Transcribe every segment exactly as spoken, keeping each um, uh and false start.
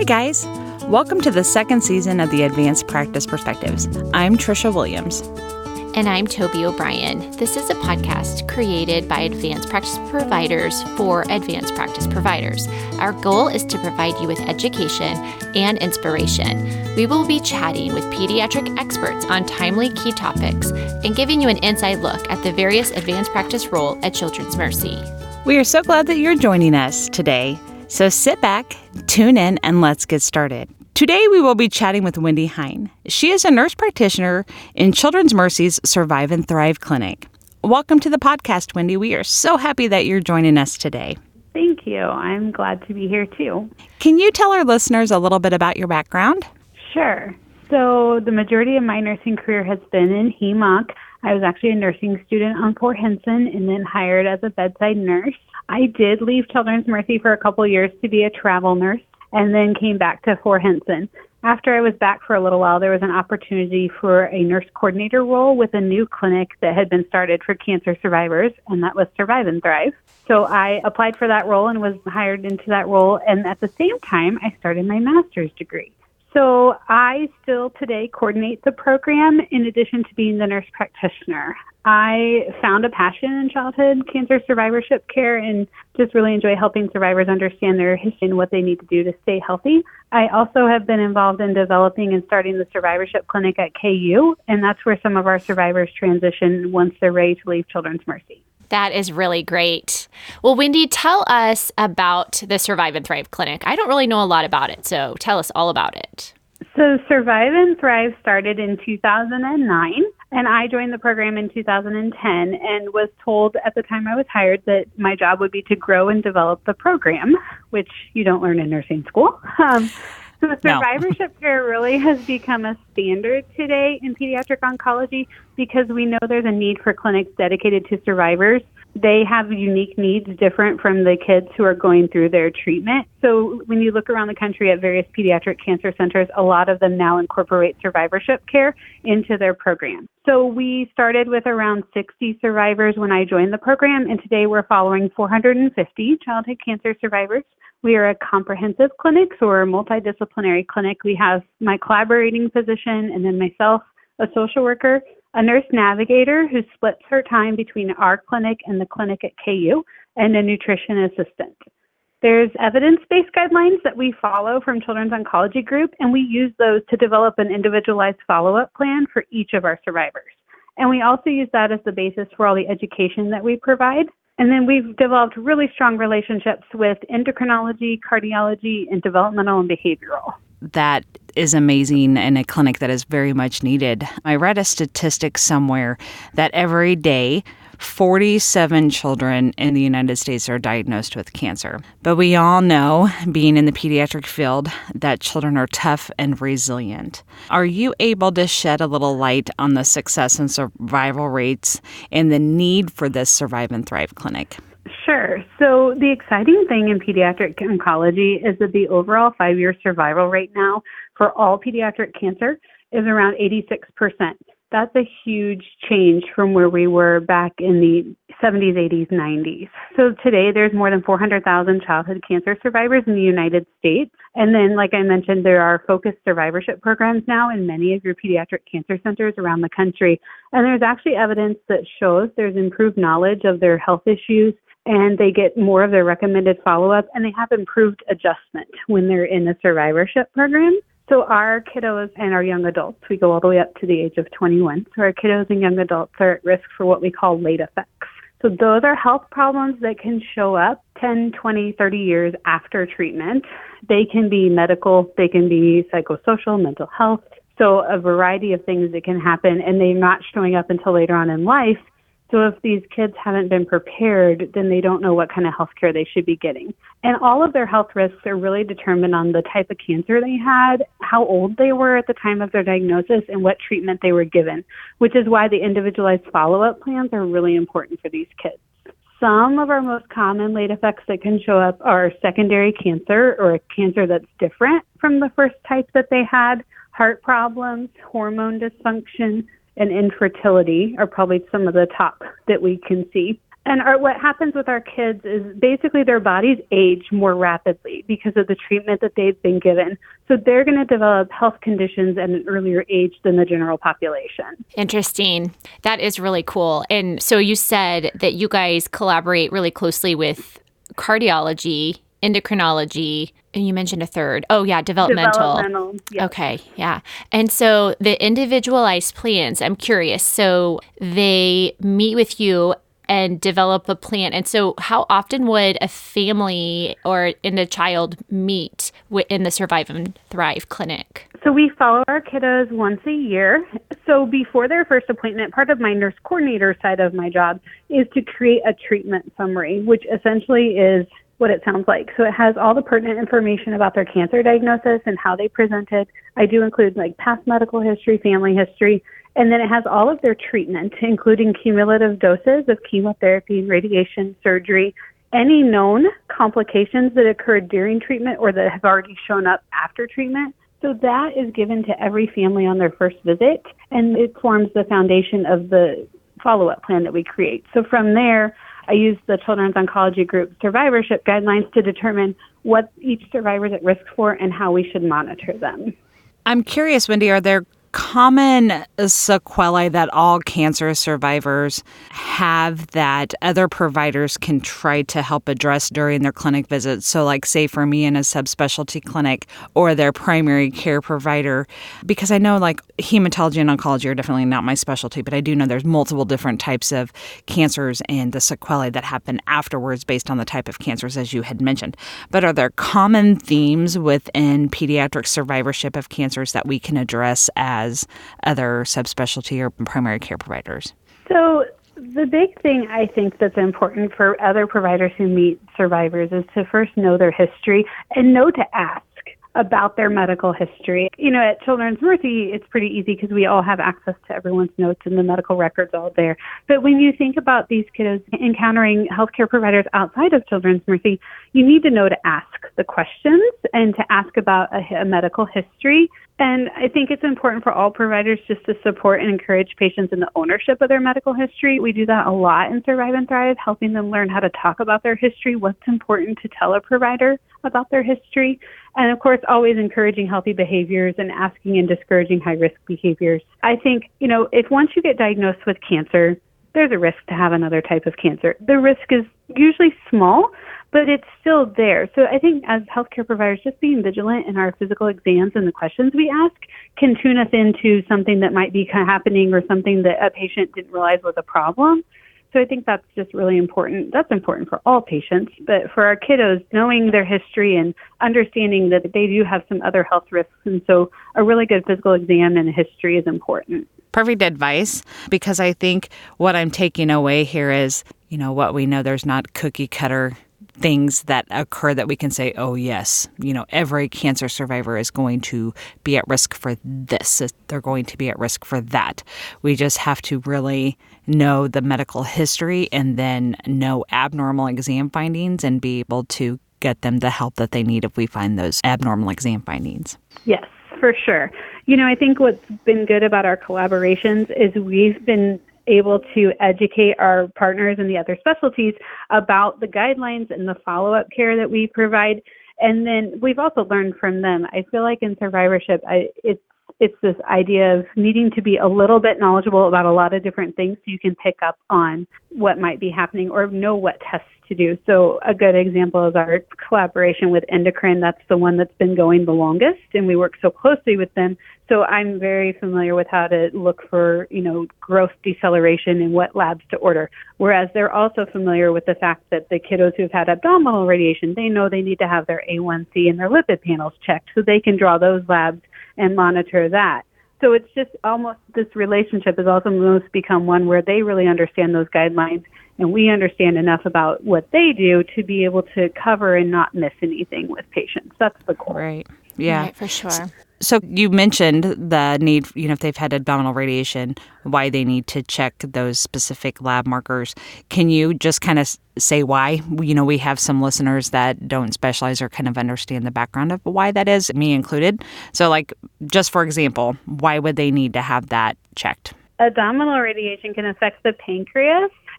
Hi, guys. Welcome to the second season of the Advanced Practice Perspectives. I'm Trisha Williams. And I'm Toby O'Brien. This is a podcast created by advanced practice providers for advanced practice providers. Our goal is to provide you with education and inspiration. We will be chatting with pediatric experts on timely key topics and giving you an inside look at the various advanced practice role at Children's Mercy. We are so glad that you're joining us today. So sit back, tune in, and let's get started. Today, we will be chatting with Wendy Hein. She is a nurse practitioner in Children's Mercy's Survive and Thrive Clinic. Welcome to the podcast, Wendy. We are so happy that you're joining us today. Thank you. I'm glad to be here, too. Can you tell our listeners a little bit about your background? Sure. So the majority of my nursing career has been in H E M O C. I was actually a nursing student on Fort Hinson and then hired as a bedside nurse. I did leave Children's Mercy for a couple years to be a travel nurse, and then came back to Fort Hinson. After I was back for a little while, there was an opportunity for a nurse coordinator role with a new clinic that had been started for cancer survivors, and that was Survive and Thrive. So I applied for that role and was hired into that role, and at the same time, I started my master's degree. So I still today coordinate the program in addition to being the nurse practitioner. I found a passion in childhood cancer survivorship care and just really enjoy helping survivors understand their history and what they need to do to stay healthy. I also have been involved in developing and starting the survivorship clinic at K U, and that's where some of our survivors transition once they're ready to leave Children's Mercy. That is really great. Well, Wendy, tell us about the Survive and Thrive Clinic. I don't really know a lot about it, so tell us all about it. So Survive and Thrive started in two thousand nine, and I joined the program in two thousand ten and was told at the time I was hired that my job would be to grow and develop the program, which you don't learn in nursing school. Um, so survivorship no. care really has become a standard today in pediatric oncology because we know there's a need for clinics dedicated to survivors. They have unique needs different from the kids who are going through their treatment. So when you look around the country at various pediatric cancer centers, a lot of them now incorporate survivorship care into their program. So we started with around sixty survivors when I joined the program, and today we're following four hundred fifty childhood cancer survivors. We are a comprehensive clinic, so we're a multidisciplinary clinic. We have my collaborating physician and then myself, a social worker, a nurse navigator who splits her time between our clinic and the clinic at K U, and a nutrition assistant. There's evidence-based guidelines that we follow from Children's Oncology Group, and we use those to develop an individualized follow-up plan for each of our survivors. And we also use that as the basis for all the education that we provide. And then we've developed really strong relationships with endocrinology, cardiology, and developmental and behavioral. That is amazing and a clinic that is very much needed. I read a statistic somewhere that every day, forty-seven children in the United States are diagnosed with cancer. But we all know, being in the pediatric field, that children are tough and resilient. Are you able to shed a little light on the success and survival rates and the need for this Survive and Thrive clinic? Sure. So the exciting thing in pediatric oncology is that the overall five-year survival rate now for all pediatric cancer is around eighty-six percent. That's a huge change from where we were back in the seventies, eighties, nineties. So today there's more than four hundred thousand childhood cancer survivors in the United States. And then, like I mentioned, there are focused survivorship programs now in many of your pediatric cancer centers around the country. And there's actually evidence that shows there's improved knowledge of their health issues, and they get more of their recommended follow-up, and they have improved adjustment when they're in the survivorship program. So our kiddos and our young adults, we go all the way up to the age of twenty-one. So our kiddos and young adults are at risk for what we call late effects. So those are health problems that can show up ten, twenty, thirty years after treatment. They can be medical, they can be psychosocial, mental health. So a variety of things that can happen, and they're not showing up until later on in life. So if these kids haven't been prepared, then they don't know what kind of health care they should be getting. And all of their health risks are really determined on the type of cancer they had, how old they were at the time of their diagnosis, and what treatment they were given, which is why the individualized follow-up plans are really important for these kids. Some of our most common late effects that can show up are secondary cancer, or a cancer that's different from the first type that they had, heart problems, hormone dysfunction, and infertility are probably some of the top that we can see. And our, what happens with our kids is basically their bodies age more rapidly because of the treatment that they've been given. So they're going to develop health conditions at an earlier age than the general population. Interesting. That is really cool. And so you said that you guys collaborate really closely with cardiology, endocrinology, and you mentioned a third. Oh, yeah, developmental. Developmental, yes. Okay, yeah. And so the individualized plans, I'm curious. So they meet with you and develop a plan. And so how often would a family or and a child meet in the Survive and Thrive clinic? So we follow our kiddos once a year. So before their first appointment, part of my nurse coordinator side of my job is to create a treatment summary, which essentially is what it sounds like. So it has all the pertinent information about their cancer diagnosis and how they presented. I do include like past medical history, family history, and then it has all of their treatment, including cumulative doses of chemotherapy, radiation, surgery, any known complications that occurred during treatment or that have already shown up after treatment. So that is given to every family on their first visit, and it forms the foundation of the follow-up plan that we create. So from there, I use the Children's Oncology Group survivorship guidelines to determine what each survivor is at risk for and how we should monitor them. I'm curious, Wendy, are there common sequelae that all cancer survivors have that other providers can try to help address during their clinic visits? So like, say for me in a subspecialty clinic or their primary care provider, because I know like hematology and oncology are definitely not my specialty, but I do know there's multiple different types of cancers and the sequelae that happen afterwards based on the type of cancers, as you had mentioned. But are there common themes within pediatric survivorship of cancers that we can address as as other subspecialty or primary care providers? So the big thing I think that's important for other providers who meet survivors is to first know their history and know to ask about their medical history. You know, at Children's Mercy, it's pretty easy because we all have access to everyone's notes and the medical records all there. But when you think about these kiddos encountering healthcare providers outside of Children's Mercy, you need to know to ask the questions and to ask about a, a medical history. And I think it's important for all providers just to support and encourage patients in the ownership of their medical history. We do that a lot in Survive and Thrive, helping them learn how to talk about their history, what's important to tell a provider about their history, and of course, always encouraging healthy behaviors and asking and discouraging high-risk behaviors. I think, you know, if once you get diagnosed with cancer, there's a risk to have another type of cancer. The risk is usually small, but it's still there. So I think as healthcare providers, just being vigilant in our physical exams and the questions we ask can tune us into something that might be kind of happening or something that a patient didn't realize was a problem. So I think that's just really important. That's important for all patients, but for our kiddos, knowing their history and understanding that they do have some other health risks. And so a really good physical exam and history is important. Perfect advice, because I think what I'm taking away here is, you know, what we know, there's not cookie cutter things that occur that we can say, oh, yes, you know, every cancer survivor is going to be at risk for this. They're going to be at risk for that. We just have to really know the medical history and then know abnormal exam findings and be able to get them the help that they need if we find those abnormal exam findings. Yes, for sure. You know, I think what's been good about our collaborations is we've been able to educate our partners in the other specialties about the guidelines and the follow-up care that we provide. And then we've also learned from them. I feel like in survivorship, I, it's it's this idea of needing to be a little bit knowledgeable about a lot of different things so you can pick up on what might be happening or know what tests to do. So a good example is our collaboration with Endocrine. That's the one that's been going the longest, and we work so closely with them. So I'm very familiar with how to look for, you know, growth deceleration and what labs to order. Whereas they're also familiar with the fact that the kiddos who've had abdominal radiation, they know they need to have their A one C and their lipid panels checked so they can draw those labs and monitor that. So it's just almost, this relationship has also almost become one where they really understand those guidelines and we understand enough about what they do to be able to cover and not miss anything with patients. That's the goal. Right. Yeah. Right, for sure. So you mentioned the need, you know, if they've had abdominal radiation, why they need to check those specific lab markers. Can you just kind of say why? You know, we have some listeners that don't specialize or kind of understand the background of why that is, me included. So like, just for example, why would they need to have that checked? Abdominal radiation can affect the pancreas.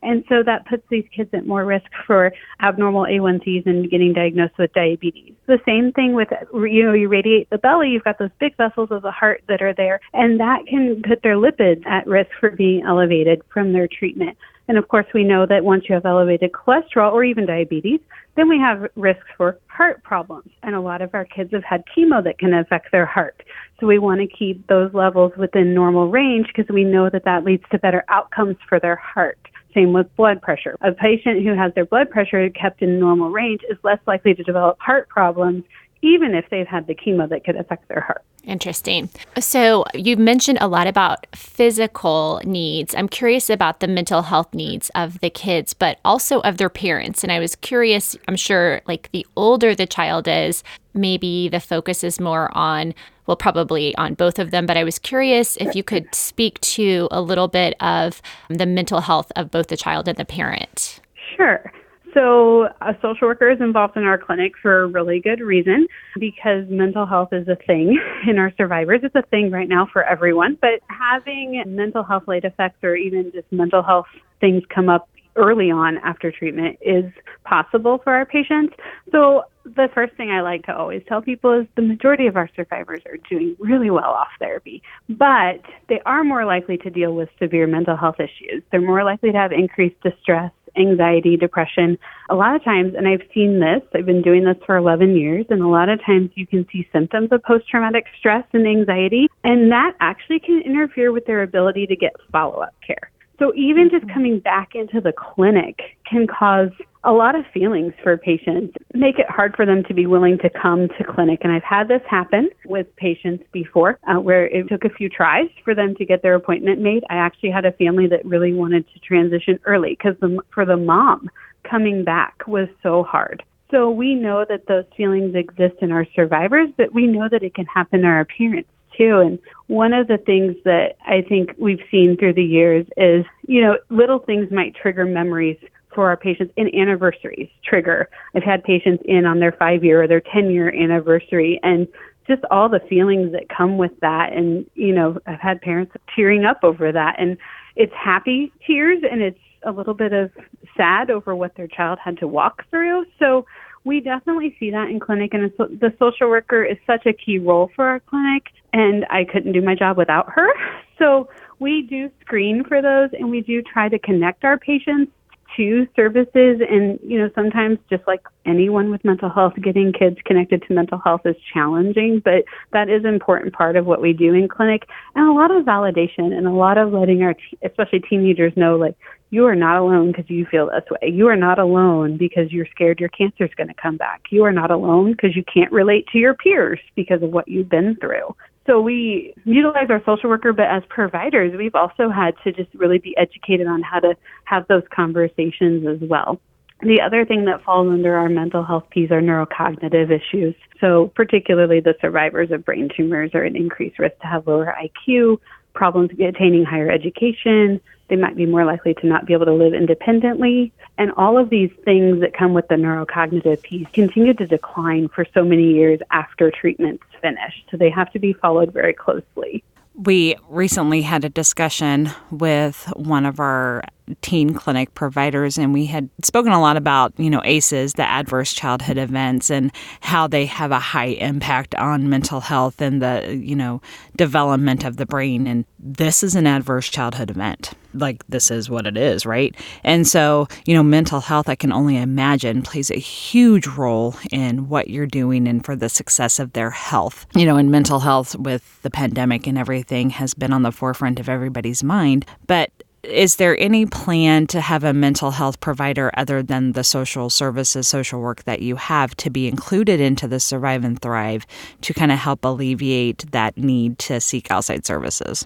And so that puts these kids at more risk for abnormal A one Cs and getting diagnosed with diabetes. The same thing with, you know, you radiate the belly, you've got those big vessels of the heart that are there, and that can put their lipids at risk for being elevated from their treatment. And of course, we know that once you have elevated cholesterol or even diabetes, then we have risks for heart problems. And a lot of our kids have had chemo that can affect their heart. So we want to keep those levels within normal range because we know that that leads to better outcomes for their heart. Same with blood pressure. A patient who has their blood pressure kept in normal range is less likely to develop heart problems, even if they've had the chemo that could affect their heart. Interesting. So you've mentioned a lot about physical needs. I'm curious about the mental health needs of the kids, but also of their parents. And I was curious, I'm sure like the older the child is, maybe the focus is more on, well, probably on both of them. But I was curious if you could speak to a little bit of the mental health of both the child and the parent. Sure. So a social worker is involved in our clinic for a really good reason, because mental health is a thing in our survivors. It's a thing right now for everyone, but having mental health late effects or even just mental health things come up early on after treatment is possible for our patients. So the first thing I like to always tell people is the majority of our survivors are doing really well off therapy, but they are more likely to deal with severe mental health issues. They're more likely to have increased distress, anxiety, depression. A lot of times, and I've seen this, I've been doing this for eleven years, and a lot of times you can see symptoms of post-traumatic stress and anxiety, and that actually can interfere with their ability to get follow-up care. So even just coming back into the clinic can cause a lot of feelings for patients, make it hard for them to be willing to come to clinic. And I've had this happen with patients before, uh, where it took a few tries for them to get their appointment made. I actually had a family that really wanted to transition early because the, for the mom, coming back was so hard. So we know that those feelings exist in our survivors, but we know that it can happen to our parents too. And one of the things that I think we've seen through the years is, you know, little things might trigger memories for our patients, and anniversaries trigger. I've had patients in on their five-year or their ten-year anniversary, and just all the feelings that come with that. And, you know, I've had parents tearing up over that. And it's happy tears, and it's a little bit of sad over what their child had to walk through. So we definitely see that in clinic, and the social worker is such a key role for our clinic, and I couldn't do my job without her. So we do screen for those, and we do try to connect our patients to services. And, you know, sometimes just like anyone with mental health, getting kids connected to mental health is challenging, but that is an important part of what we do in clinic. And a lot of validation and a lot of letting our, t- especially teenagers know, like, you are not alone because you feel this way. You are not alone because you're scared your cancer is going to come back. You are not alone because you can't relate to your peers because of what you've been through. So we utilize our social worker, but as providers, we've also had to just really be educated on how to have those conversations as well. The other thing that falls under our mental health piece are neurocognitive issues. So particularly the survivors of brain tumors are at increased risk to have lower I Q, problems attaining higher education. They might be more likely to not be able to live independently. And all of these things that come with the neurocognitive piece continue to decline for so many years after treatment's finished. So they have to be followed very closely. We recently had a discussion with one of our teen clinic providers, and we had spoken a lot about, you know, A C Es, the adverse childhood events, and how they have a high impact on mental health and the, you know, development of the brain. And this is an adverse childhood event. Like, this is what it is, right? And so, you know, mental health, I can only imagine, plays a huge role in what you're doing and for the success of their health. You know, and mental health with the pandemic and everything has been on the forefront of everybody's mind. But is there any plan to have a mental health provider other than the social services, social work that you have, to be included into the Survive and Thrive to kind of help alleviate that need to seek outside services?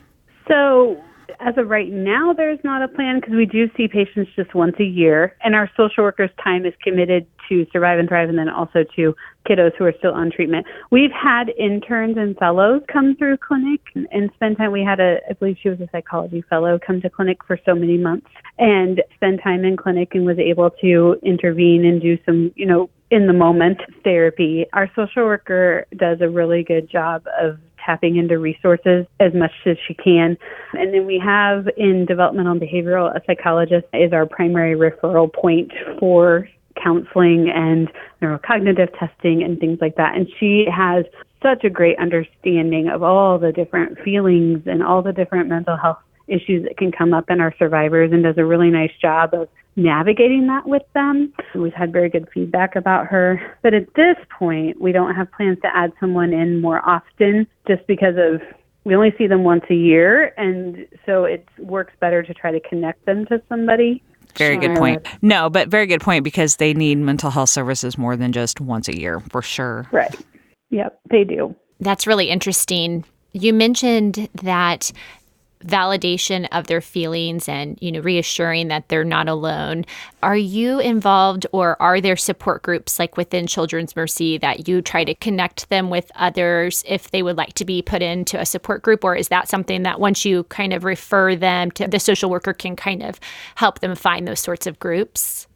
So as of right now, there's not a plan because we do see patients just once a year, and our social workers' time is committed to Survive and Thrive and then also to kiddos who are still on treatment. We've had interns and fellows come through clinic and spend time. We had a, I believe she was a psychology fellow, come to clinic for so many months and spend time in clinic and was able to intervene and do some, you know, in the moment therapy. Our social worker does a really good job of tapping into resources as much as she can. And then we have in developmental and behavioral, a psychologist is our primary referral point for counseling and neurocognitive testing and things like that. And she has such a great understanding of all the different feelings and all the different mental health issues that can come up in our survivors and does a really nice job of navigating that with them. We've had very good feedback about her. But at this point, we don't have plans to add someone in more often just because of we only see them once a year. And so it works better to try to connect them to somebody. Very Sure. good point. No, but very good point because they need mental health services more than just once a year, for sure. Right. Yep, they do. That's really interesting. You mentioned that validation of their feelings and, you know, reassuring that they're not alone. Are you involved or are there support groups like within Children's Mercy that you try to connect them with others if they would like to be put into a support group? Or is that something that once you kind of refer them to, the social worker can kind of help them find those sorts of groups?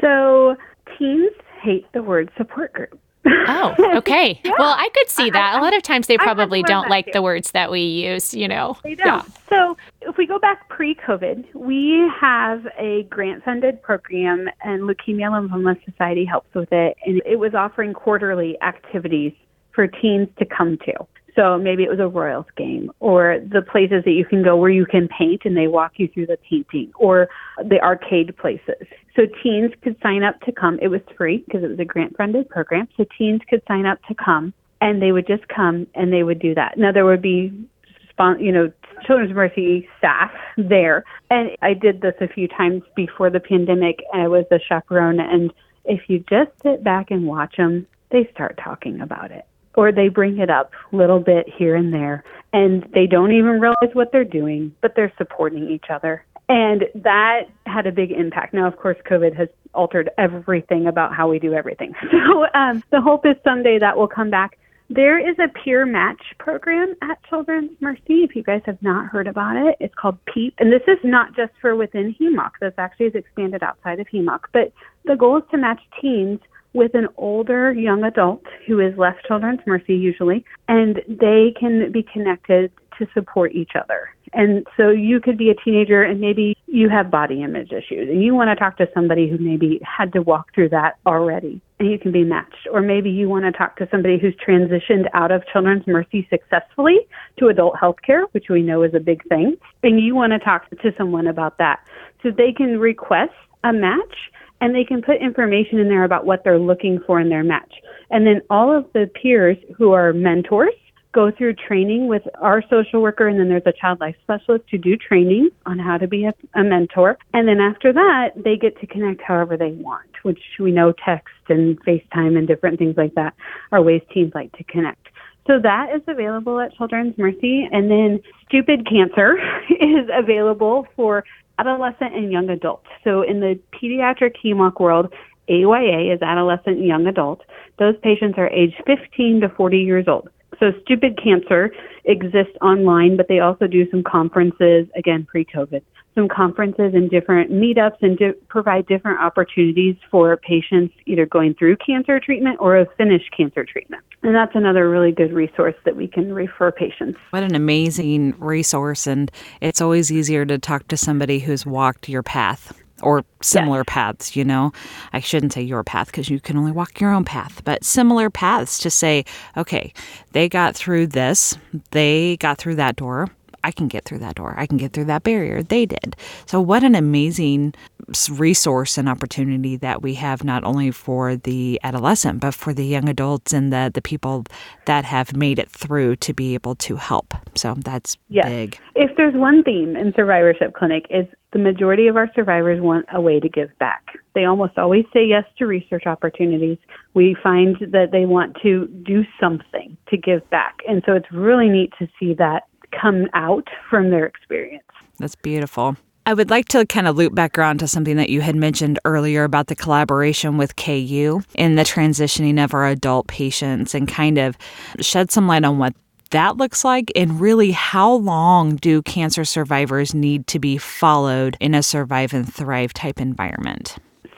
So teens hate the word support group. Oh, okay. Yeah. Well, I could see that. A lot of times they probably don't like too. the words that we use, you know. They don't. Yeah. So if we go back pre-COVID, we have a grant-funded program, and Leukemia Lymphoma Society helps with it. And it was offering quarterly activities for teens to come to. So maybe it was a Royals game or the places that you can go where you can paint and they walk you through the painting or the arcade places. So teens could sign up to come. It was free because it was a grant-funded program. So teens could sign up to come and they would just come and they would do that. Now there would be, you know, Children's Mercy staff there. And I did this a few times before the pandemic. I was a chaperone. And if you just sit back and watch them, they start talking about it. Or they bring it up a little bit here and there, and they don't even realize what they're doing, but they're supporting each other. And that had a big impact. Now, of course, COVID has altered everything about how we do everything. So um, the hope is someday that will come back. There is a peer match program at Children's Mercy. If you guys have not heard about it, it's called PEEP. And this is not just for within H E M O C. This actually is expanded outside of H E M O C. But the goal is to match teens with an older young adult who has left Children's Mercy usually, and they can be connected to support each other. And so you could be a teenager and maybe you have body image issues and you want to talk to somebody who maybe had to walk through that already, and you can be matched. Or maybe you want to talk to somebody who's transitioned out of Children's Mercy successfully to adult health care, which we know is a big thing, and you want to talk to someone about that. So they can request a match, and they can put information in there about what they're looking for in their match. And then all of the peers who are mentors go through training with our social worker, and then there's a child life specialist who do training on how to be a, a mentor. And then after that, they get to connect however they want, which we know text and FaceTime and different things like that are ways teens like to connect. So that is available at Children's Mercy. And then Stupid Cancer is available for adolescent and young adult. So in the pediatric H E M O C world, A Y A is adolescent and young adult. Those patients are aged fifteen to forty years old. So Stupid Cancer exists online, but they also do some conferences, again, pre-COVID, some conferences and different meetups and di- provide different opportunities for patients either going through cancer treatment or have finished cancer treatment. And that's another really good resource that we can refer patients. What an amazing resource. And it's always easier to talk to somebody who's walked your path or similar yes. paths, you know. I shouldn't say your path because you can only walk your own path, but similar paths to say, okay, they got through this, they got through that door. I can get through that door. I can get through that barrier. They did. So what an amazing resource and opportunity that we have not only for the adolescent, but for the young adults and the, the people that have made it through to be able to help. So that's yes. big. If there's one theme in Survivorship Clinic is the majority of our survivors want a way to give back. They almost always say yes to research opportunities. We find that they want to do something to give back. And so it's really neat to see that come out from their experience. That's beautiful. I would like to kind of loop back around to something that you had mentioned earlier about the collaboration with K U in the transitioning of our adult patients and kind of shed some light on what that looks like and really how long do cancer survivors need to be followed in a survive and thrive type environment?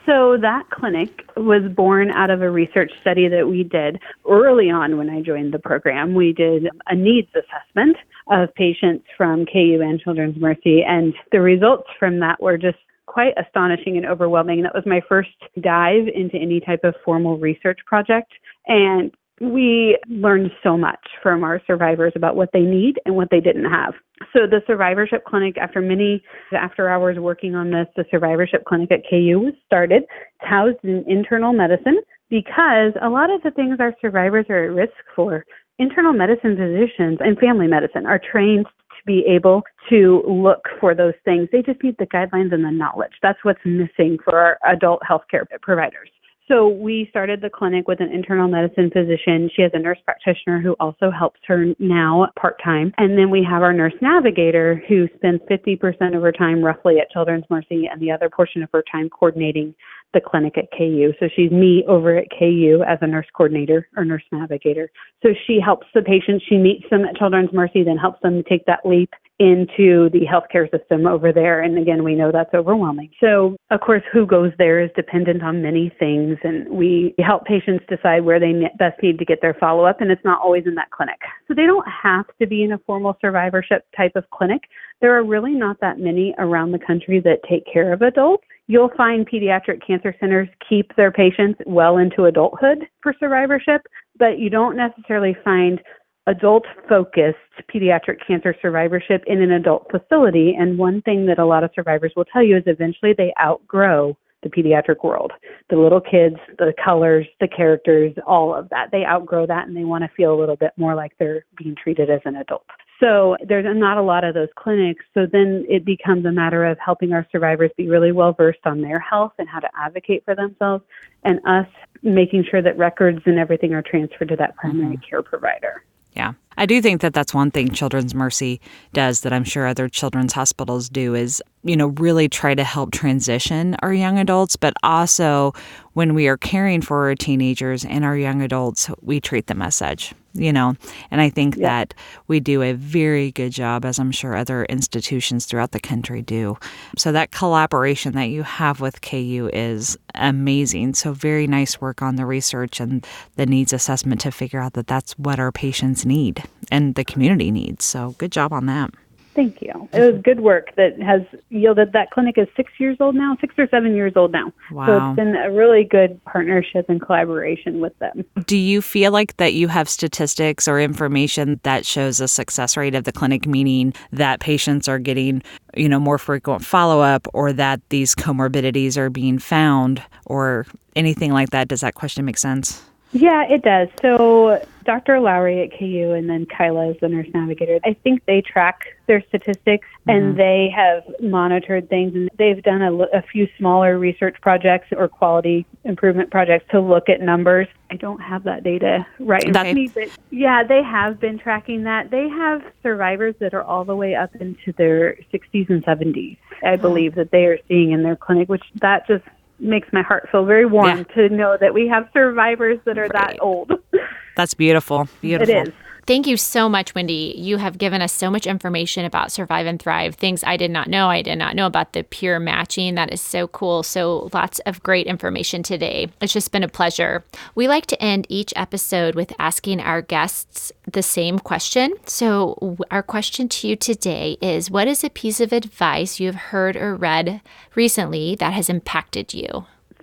So that clinic was born out of a research study that we did early on when I joined the program. We did a needs assessment of patients from K U and Children's Mercy, and the results from that were just quite astonishing and overwhelming. That was my first dive into any type of formal research project, and we learned so much from our survivors about what they need and what they didn't have. So the survivorship clinic, after many after hours working on this, the survivorship clinic at K U was started. It's housed in internal medicine because a lot of the things our survivors are at risk for, internal medicine physicians and family medicine are trained to be able to look for those things. They just need the guidelines and the knowledge. That's what's missing for our adult healthcare providers. So we started the clinic with an internal medicine physician. She has a nurse practitioner who also helps her now part-time. And then we have our nurse navigator who spends fifty percent of her time roughly at Children's Mercy and the other portion of her time coordinating the clinic at K U. So she's me over at K U as a nurse coordinator or nurse navigator. So she helps the patients. She meets them at Children's Mercy, then helps them take that leap into the healthcare system over there. And again, we know that's overwhelming. So, of course, who goes there is dependent on many things. And we help patients decide where they best need to get their follow-up. And it's not always in that clinic. So they don't have to be in a formal survivorship type of clinic. There are really not that many around the country that take care of adults. You'll find pediatric cancer centers keep their patients well into adulthood for survivorship, but you don't necessarily find adult-focused pediatric cancer survivorship in an adult facility. And one thing that a lot of survivors will tell you is eventually they outgrow the pediatric world. The little kids, the colors, the characters, all of that. They outgrow that and they want to feel a little bit more like they're being treated as an adult. So there's not a lot of those clinics. So then it becomes a matter of helping our survivors be really well-versed on their health and how to advocate for themselves, and us making sure that records and everything are transferred to that primary mm-hmm. care provider. Yeah. I do think that that's one thing Children's Mercy does that I'm sure other children's hospitals do is, you know, really try to help transition our young adults, but also when we are caring for our teenagers and our young adults, we treat them as such, you know, and I think yeah. that we do a very good job, as I'm sure other institutions throughout the country do. So that collaboration that you have with K U is amazing. So very nice work on the research and the needs assessment to figure out that that's what our patients need and the community needs. So good job on that. Thank you. It was good work that has yielded. That clinic is six years old now, six or seven years old now. Wow. So it's been a really good partnership and collaboration with them. Do you feel like that you have statistics or information that shows a success rate of the clinic, meaning that patients are getting, you know, more frequent follow-up, or that these comorbidities are being found, or anything like that? Does that question make sense? Yeah, it does. So Doctor Lowry at K U and then Kyla is the nurse navigator. I think they track their statistics mm-hmm. and they have monitored things, and they've done a, a few smaller research projects or quality improvement projects to look at numbers. I don't have that data right in front of me, but yeah, they have been tracking that. They have survivors that are all the way up into their sixties and seventies, I believe, that they are seeing in their clinic, which that just makes my heart feel very warm yeah. to know that we have survivors that are right. that old. That's beautiful. Beautiful. It is. Thank you so much, Wendy. You have given us so much information about Survive and Thrive, things I did not know. I did not know about the peer matching. That is so cool. So lots of great information today. It's just been a pleasure. We like to end each episode with asking our guests the same question. So our question to you today is, what is a piece of advice you have heard or read recently that has impacted you?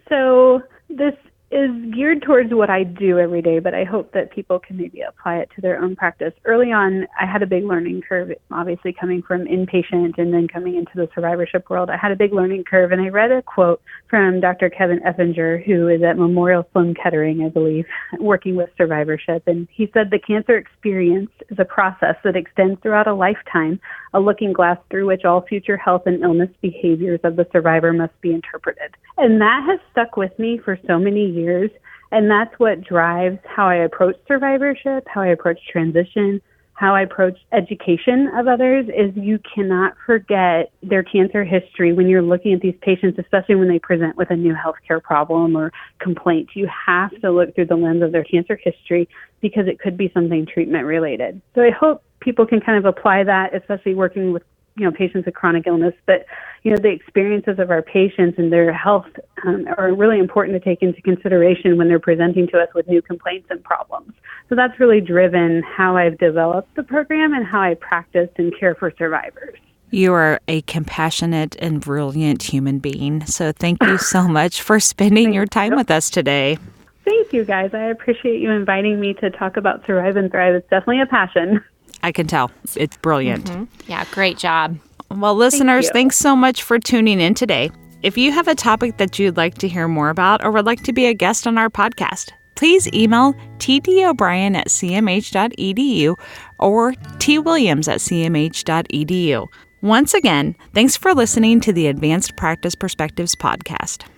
So this is geared towards what I do every day, but I hope that people can maybe apply it to their own practice. Early on, I had a big learning curve, obviously coming from inpatient and then coming into the survivorship world. I had a big learning curve, and I read a quote from Doctor Kevin Effinger, who is at Memorial Sloan Kettering, I believe, working with survivorship. And he said, the cancer experience is a process that extends throughout a lifetime, a looking glass through which all future health and illness behaviors of the survivor must be interpreted. And that has stuck with me for so many years. And that's what drives how I approach survivorship, how I approach transition, how I approach education of others, is you cannot forget their cancer history when you're looking at these patients, especially when they present with a new healthcare problem or complaint. You have to look through the lens of their cancer history because it could be something treatment related. So I hope people can kind of apply that, especially working with you know, patients with chronic illness, but, you know, the experiences of our patients and their health um, are really important to take into consideration when they're presenting to us with new complaints and problems. So that's really driven how I've developed the program and how I practice and care for survivors. You are a compassionate and brilliant human being. So thank you so much for spending your time you. with us today. Thank you, guys. I appreciate you inviting me to talk about Survive and Thrive. It's definitely a passion. I can tell. It's brilliant. Mm-hmm. Yeah, great job. Well, listeners, Thank thanks so much for tuning in today. If you have a topic that you'd like to hear more about or would like to be a guest on our podcast, please email tdobrien at cmh.edu or twilliams at cmh.edu. Once again, thanks for listening to the Advanced Practice Perspectives podcast.